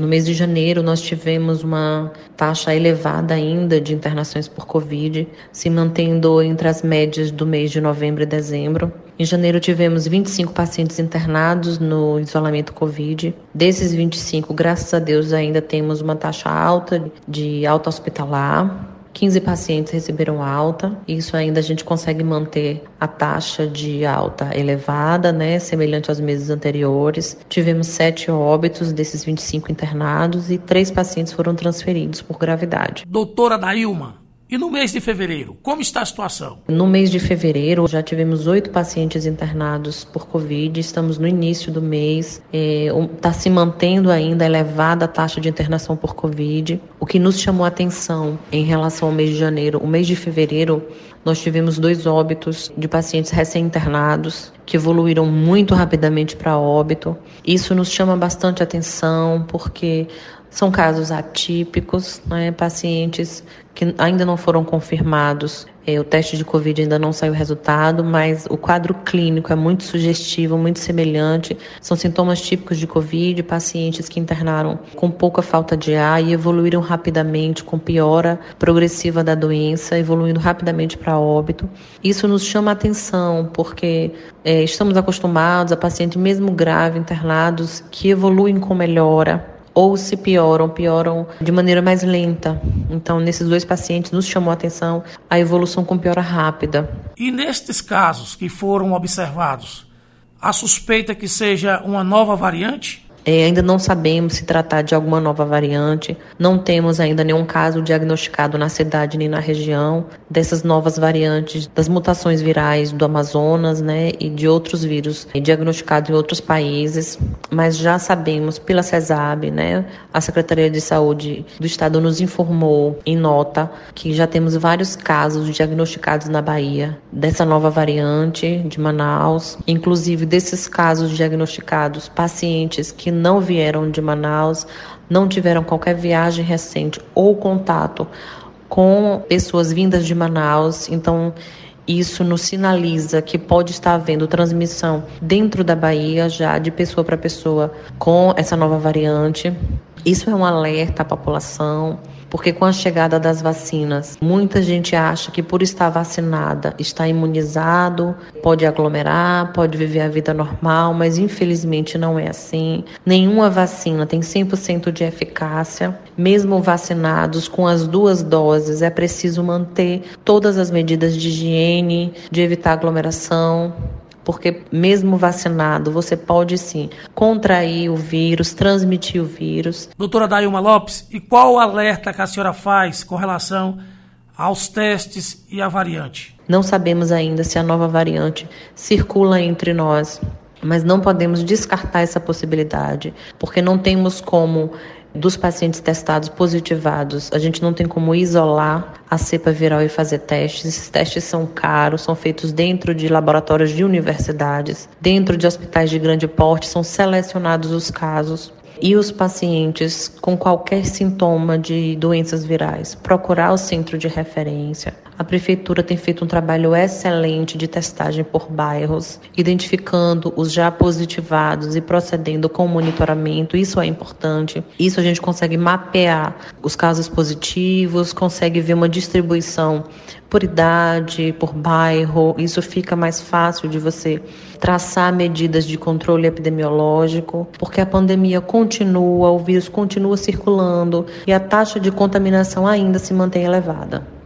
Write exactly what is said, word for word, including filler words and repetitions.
No mês de janeiro, nós tivemos uma taxa elevada ainda de internações por Covid, se mantendo entre as médias do mês de novembro e dezembro. Em janeiro, tivemos vinte e cinco pacientes internados no isolamento Covid. Desses vinte e cinco, graças a Deus, ainda temos uma taxa alta de alta hospitalar. quinze pacientes receberam alta, isso ainda a gente consegue manter a taxa de alta elevada, né, semelhante aos meses anteriores. Tivemos sete óbitos desses vinte e cinco internados e três pacientes foram transferidos por gravidade. Doutora Dailma, e no mês de fevereiro, como está a situação? No mês de fevereiro, já tivemos oito pacientes internados por Covid, estamos no início do mês, está é, se mantendo ainda elevada a taxa de internação por Covid. O que nos chamou a atenção em relação ao mês de janeiro, o mês de fevereiro, nós tivemos dois óbitos de pacientes recém-internados que evoluíram muito rapidamente para óbito. Isso nos chama bastante atenção porque são casos atípicos, né? Pacientes que ainda não foram confirmados. É, o teste de Covid ainda não saiu o resultado, mas o quadro clínico é muito sugestivo, muito semelhante. São sintomas típicos de Covid, pacientes que internaram com pouca falta de ar e evoluíram rapidamente, com piora progressiva da doença, evoluindo rapidamente para óbito. Isso nos chama a atenção, porque é, estamos acostumados a pacientes, mesmo grave, internados, que evoluem com melhora, ou se pioram, pioram de maneira mais lenta. Então, nesses dois pacientes, nos chamou a atenção a evolução com piora rápida. E nestes casos que foram observados, a suspeita que seja uma nova variante? É, ainda não sabemos se tratar de alguma nova variante, não temos ainda nenhum caso diagnosticado na cidade nem na região dessas novas variantes, das mutações virais do Amazonas, né, e de outros vírus diagnosticados em outros países, mas já sabemos pela CESAB, né, a Secretaria de Saúde do Estado nos informou em nota que já temos vários casos diagnosticados na Bahia dessa nova variante de Manaus, inclusive desses casos diagnosticados, pacientes que não vieram de Manaus, não tiveram qualquer viagem recente ou contato com pessoas vindas de Manaus. Então, isso nos sinaliza que pode estar havendo transmissão dentro da Bahia já de pessoa para pessoa com essa nova variante. Isso é um alerta à população, porque com a chegada das vacinas, muita gente acha que por estar vacinada, está imunizado, pode aglomerar, pode viver a vida normal, mas infelizmente não é assim. Nenhuma vacina tem cem por cento de eficácia. Mesmo vacinados com as duas doses, é preciso manter todas as medidas de higiene, de evitar aglomeração, porque mesmo vacinado, você pode sim contrair o vírus, transmitir o vírus. Doutora Dailma Lopes, e qual o alerta que a senhora faz com relação aos testes e à variante? Não sabemos ainda se a nova variante circula entre nós, mas não podemos descartar essa possibilidade, porque não temos como, dos pacientes testados positivados, a gente não tem como isolar a cepa viral e fazer testes. Esses testes são caros, são feitos dentro de laboratórios de universidades, dentro de hospitais de grande porte, são selecionados os casos. E os pacientes com qualquer sintoma de doenças virais, procurar o centro de referência. A Prefeitura tem feito um trabalho excelente de testagem por bairros, identificando os já positivados e procedendo com o monitoramento. Isso é importante. Isso a gente consegue mapear os casos positivos, consegue ver uma distribuição por idade, por bairro. Isso fica mais fácil de você traçar medidas de controle epidemiológico, porque a pandemia continua, o vírus continua circulando e a taxa de contaminação ainda se mantém elevada.